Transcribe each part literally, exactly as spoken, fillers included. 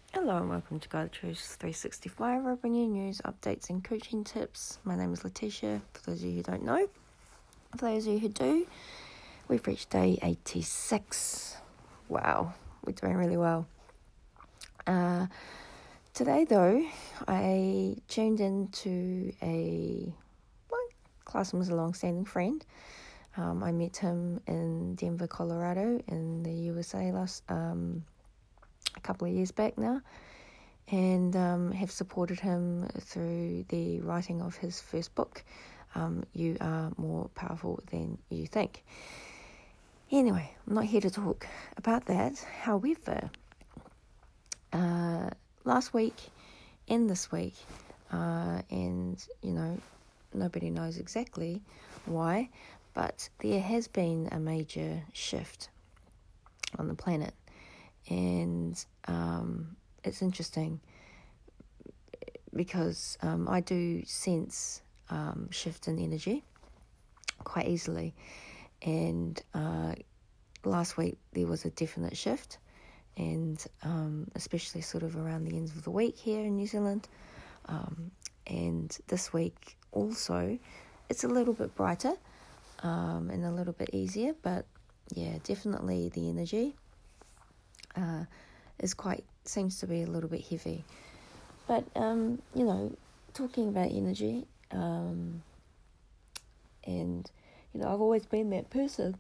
Hello and welcome to Guide Truth three sixty-five. I bring you news, updates and coaching tips. My name is Letitia, for those of you who don't know. For those of you who do, we've reached day eighty-six. Wow, we're doing really well. Uh, today though, I tuned into a, well, Clausen was a long-standing friend. Um, I met him in Denver, Colorado in the U S A last um, a couple of years back now. And um, have supported him through the writing of his first book, um, You Are More Powerful Than You Think. Anyway, I'm not here to talk about that. However, uh, last week and this week, uh, and, you know, nobody knows exactly why, but there has been a major shift on the planet. And um, it's interesting because um, I do sense um, shift in energy quite easily. And uh, last week there was a definite shift, and um, especially sort of around the ends of the week here in New Zealand. Um, and this week also, it's a little bit brighter um, and a little bit easier, but yeah, definitely the energy uh, is quite, seems to be a little bit heavy. But, um, you know, talking about energy, um, and, you know, I've always been that person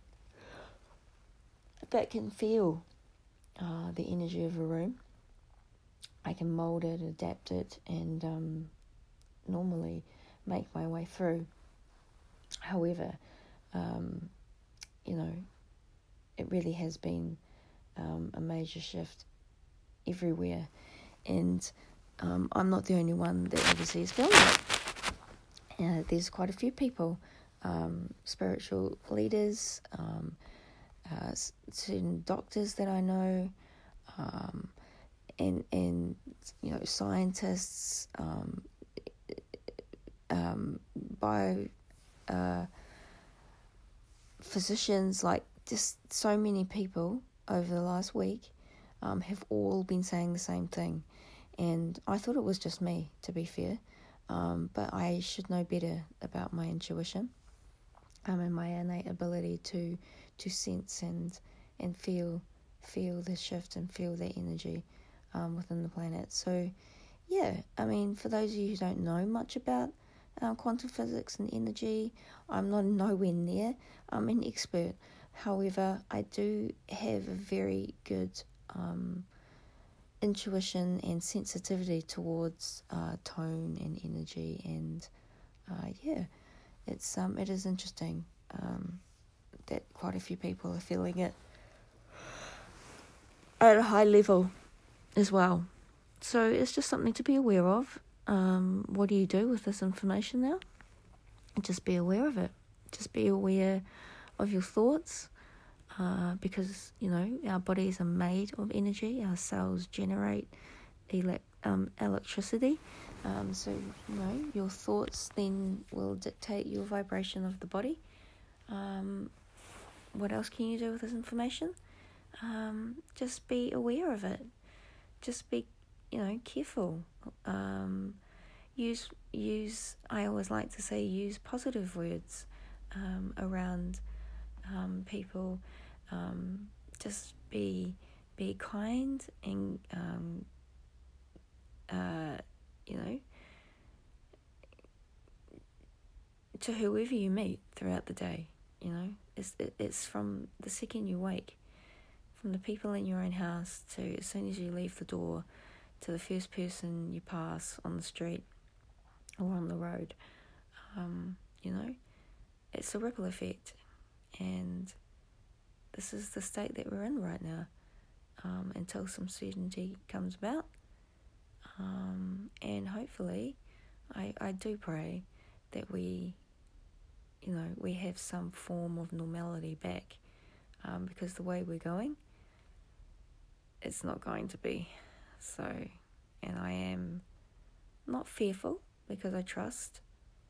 that can feel uh, the energy of a room. I can mould it, adapt it, and um, normally make my way through. However, um, you know, it really has been um, a major shift everywhere. And um, I'm not the only one that obviously is feeling it. Uh, there's quite a few people, um, spiritual leaders, um, uh, certain doctors that I know, um, and and you know scientists, um, um, bio uh, physicians, like just so many people over the last week um, have all been saying the same thing. And I thought it was just me, to be fair, um, but I should know better about my intuition um, and my innate ability to to sense and and feel feel the shift and feel the energy um, within the planet. So, yeah, I mean, for those of you who don't know much about uh, quantum physics and energy, I'm not nowhere near I'm an expert. However, I do have a very good um, intuition and sensitivity towards uh, tone and energy, and uh, yeah, it's um it is interesting um, that quite a few people are feeling it at a high level as well. So it's just something to be aware of. Um, what do you do with this information now? Just be aware of it. Just be aware of your thoughts. Uh, because, you know, our bodies are made of energy. Our cells generate elect, um, electricity. Um, so, you know, your thoughts then will dictate your vibration of the body. Um, what else can you do with this information? Um, just be aware of it. Just be, you know, careful. Um, use, use, I always like to say, use positive words um, around um, people. Um, just be be kind and um, uh, you know, to whoever you meet throughout the day. You know, it's it, it's from the second you wake, from the people in your own house to as soon as you leave the door, to the first person you pass on the street or on the road. Um, you know, it's a ripple effect, and this is the state that we're in right now, um, until some certainty comes about. Um, and hopefully, I, I do pray that we, you know, we have some form of normality back, um, because the way we're going, it's not going to be. So, and I am not fearful because I trust,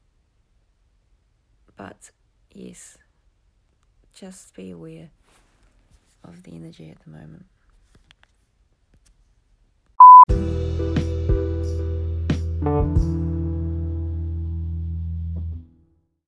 but yes, just be aware of the energy at the moment. out.